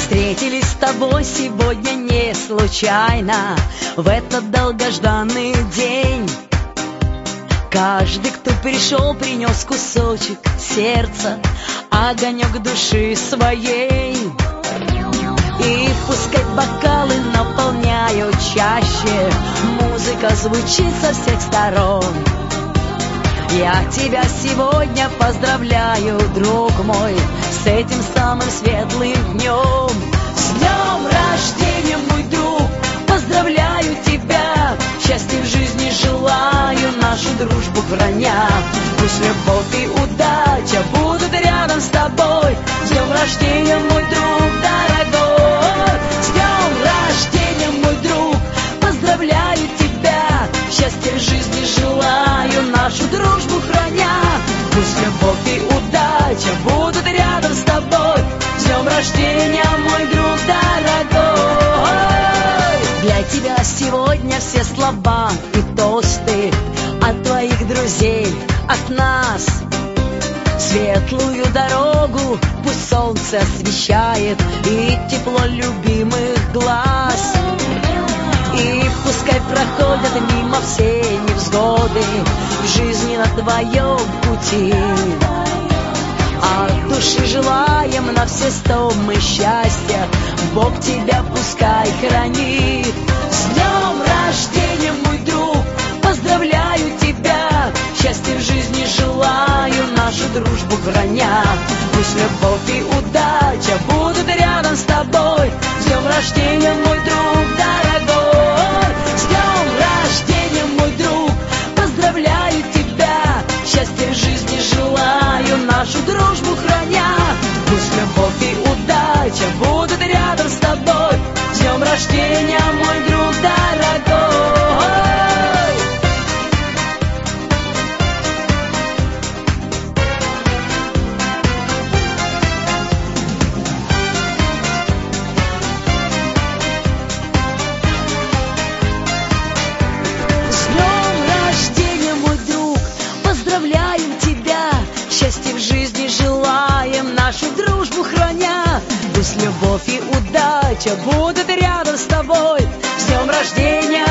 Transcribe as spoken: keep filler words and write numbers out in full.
Встретились с тобой сегодня не случайно, в этот долгожданный день. Каждый, кто пришел, принес кусочек сердца, огонек души своей. И пускай бокалы наполняют чаще, музыка звучит со всех сторон. Я тебя сегодня поздравляю, друг мой, с этим самым светлым днем. С днем рождения, мой друг, поздравляю тебя, счастья в жизни желаю, нашу дружбу храня. Пусть любовь и удача будут рядом с тобой. С днем рождения, мой друг дорогой. С днем рождения, мой друг, поздравляю тебя, счастья в жизни желаю, нашу дружбу храня. Пусть любовь и удача будут рядом с тобой. С днем рождения, мой друг дорогой. Для тебя сегодня все слова и тосты от твоих друзей, от нас. Светлую дорогу пусть солнце освещает и тепло любимых глаз. И пускай проходят мимо все невзгоды в жизни на твоем пути. От души желаем на все сто мы счастья, Бог тебя пускай хранит. С днем рождения, мой друг, поздравляю тебя, счастья в жизни желаю, нашу дружбу храня. Пусть любовь и удача будут рядом с тобой. С днем рождения, мой друг дорогой. С днем рождения, мой друг, поздравляю тебя, счастья в жизни желаю, нашу дружбу храня. Пусть любовь и удача будут рядом с тобой. С днем рождения, мой друг дорогой. С днем рождения, мой друг, поздравляем тебя, счастья в жизни желаем, нашу дружбу храня. Пусть любовь и удача будут рядом с тобой. С днем рождения,